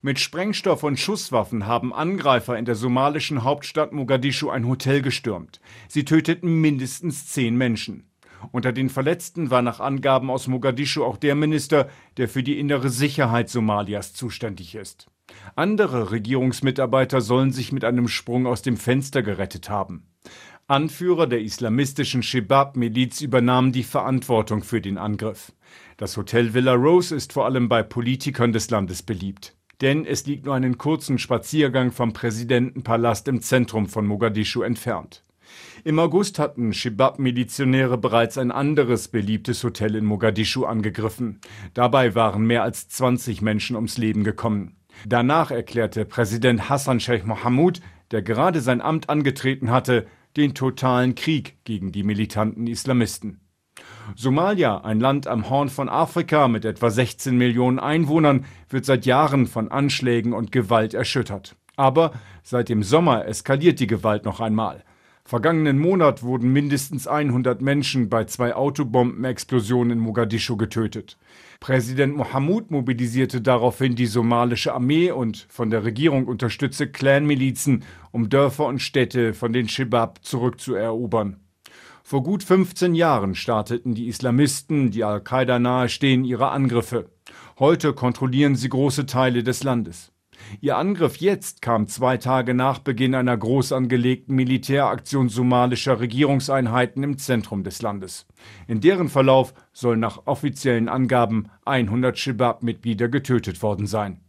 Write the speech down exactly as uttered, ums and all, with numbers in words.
Mit Sprengstoff und Schusswaffen haben Angreifer in der somalischen Hauptstadt Mogadischu ein Hotel gestürmt. Sie töteten mindestens zehn Menschen. Unter den Verletzten war nach Angaben aus Mogadischu auch der Minister, der für die innere Sicherheit Somalias zuständig ist. Andere Regierungsmitarbeiter sollen sich mit einem Sprung aus dem Fenster gerettet haben. Anführer der islamistischen Shebab-Miliz übernahmen die Verantwortung für den Angriff. Das Hotel Villa Rose ist vor allem bei Politikern des Landes beliebt. Denn es liegt nur einen kurzen Spaziergang vom Präsidentenpalast im Zentrum von Mogadischu entfernt. Im August hatten Shebab-Milizionäre bereits ein anderes beliebtes Hotel in Mogadischu angegriffen. Dabei waren mehr als zwanzig Menschen ums Leben gekommen. Danach erklärte Präsident Hassan Sheikh Mohamud, der gerade sein Amt angetreten hatte, den totalen Krieg gegen die militanten Islamisten. Somalia, ein Land am Horn von Afrika mit etwa sechzehn Millionen Einwohnern, wird seit Jahren von Anschlägen und Gewalt erschüttert. Aber seit dem Sommer eskaliert die Gewalt noch einmal. Vergangenen Monat wurden mindestens hundert Menschen bei zwei Autobombenexplosionen in Mogadischu getötet. Präsident Mohamud mobilisierte daraufhin die somalische Armee und von der Regierung unterstützte Clan-Milizen, um Dörfer und Städte von den Shebab zurückzuerobern. Vor gut fünfzehn Jahren starteten die Islamisten, die Al-Qaida nahestehen, ihre Angriffe. Heute kontrollieren sie große Teile des Landes. Ihr Angriff jetzt kam zwei Tage nach Beginn einer groß angelegten Militäraktion somalischer Regierungseinheiten im Zentrum des Landes. In deren Verlauf sollen nach offiziellen Angaben hundert Shebab-Mitglieder getötet worden sein.